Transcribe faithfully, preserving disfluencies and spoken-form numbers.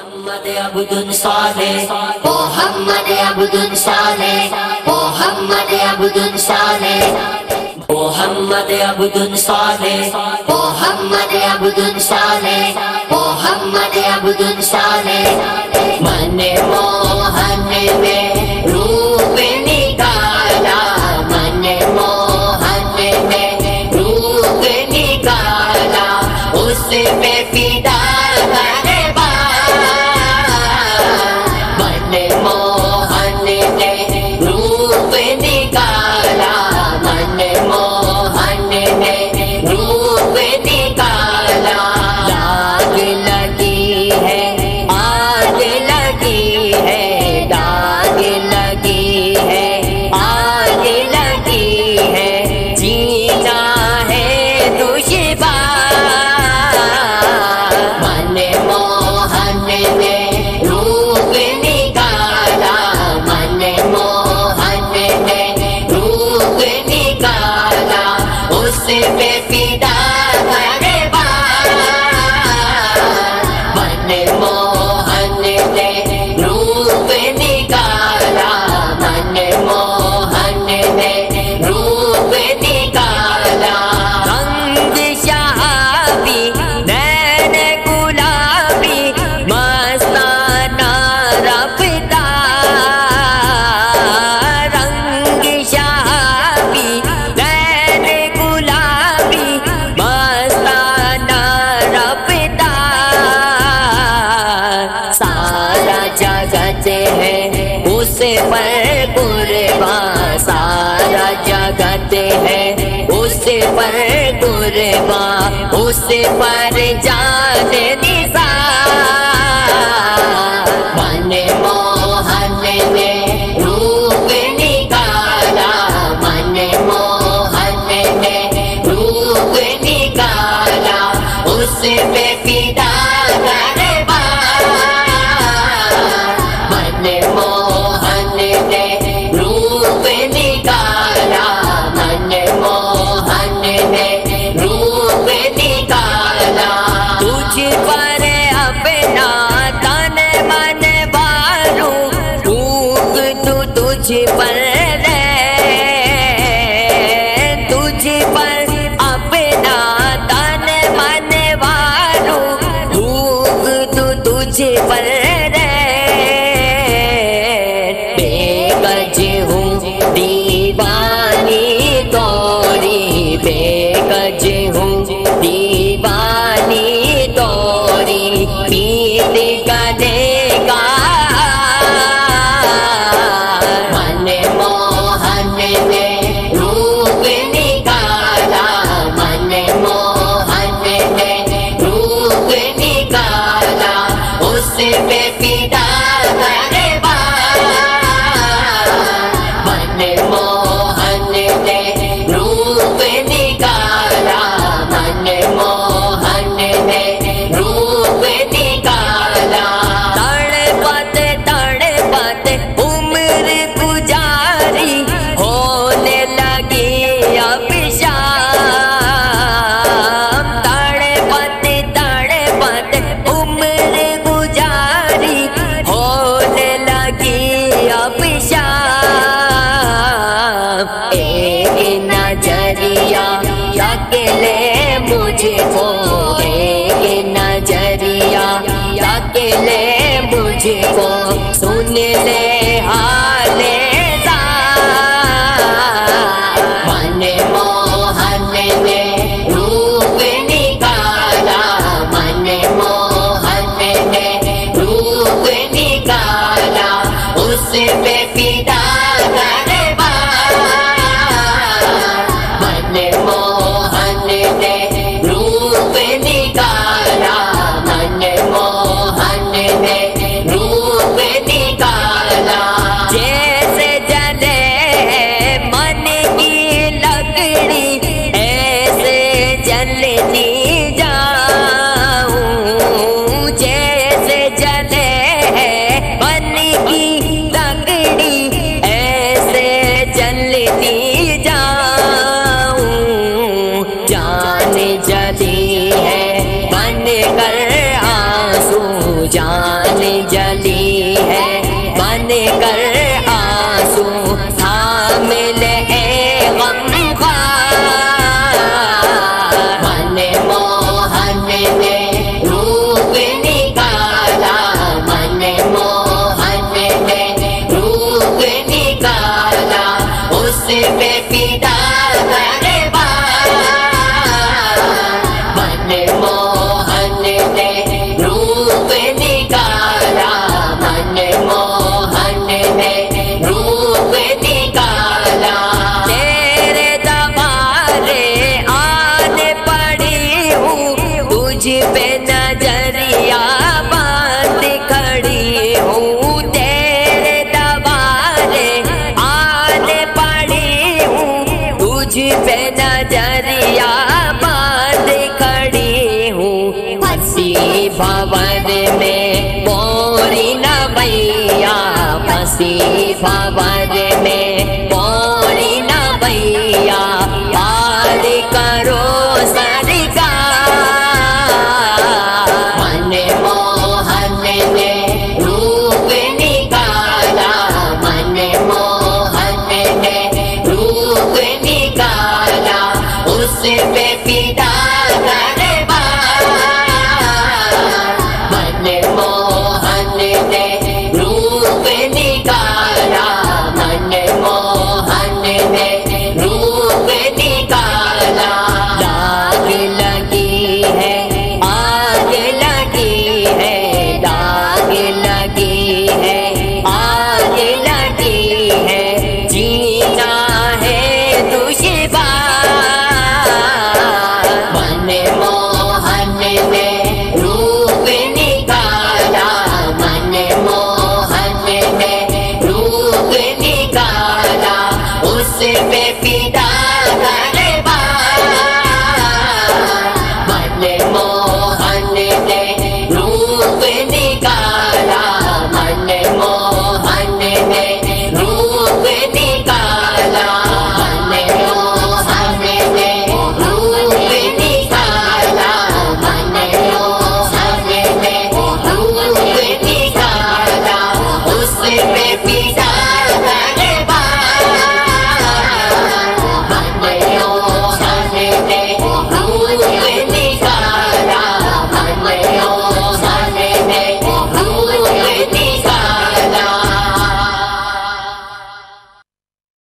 मोहम्मद अब्दुल सालेह, मोहम्मद अब्दुल सालेह, मोहम्मद अब्दुल सालेह, मोहम्मद अब्दुल सालेह, मोहम्मद अब्दुल सालेह, मोहम्मद अब्दुल सालेह। मन मोहन में रूप निकाला, मन मोहन में रूप निकाला, उसमें फिदा पर कुर्बान, सारा जगत है उस पर कुर्बान, उस पर जान निसार। मन मोहन ने रूप निकाला, मन मोहन ने रूप निकाला, उस पे फिदा तुझ पर रे, तुझ पर अपना तन मन वारू, भूख तू तुझ पर रे। बेगज हूँ दीवानी तोरी, बेगज हूँ दीवानी तोरी, पीत गले का मुझको, एक नजरिया अकेले मुझको, सुन ले हाले मन मोहन ने रूप निकाला, मन मोहन ने रूप निकाला, उस पे फिदा जैसे जले मन की लकड़ी उसमें पिता दरबार। मनमोहन ने रूप निकाला, मनमोहन ने रूप निकाला। तेरे दरबारे आने पड़ी हूँ, तुझ पे नजरिया बांध खड़ी हूँ। तेरे दरबारे आने पड़ी हूँ, तुझ पे नजरिया बांध खड़ी हूँ। फंसी भंवर में मोरी न भैया, फंसी भंवर में मोरी न भैया, पार करो सरकार। मनमोहन ने रूप निकाला, मनमोहन ने रूप निकाला। उसमें पिता दरबार। मनमोहन ने रूप निकाला, मनमोहन ने रूप निकाला। दाग लगी है, आग लगी है, दाग लगी है, आग लगी है, जीना है दुश्वार। मनमोहन ने रूप निकाला, मनमोहन ने रूप निकाला। उसमें पिता दरबार। मनमोहन ने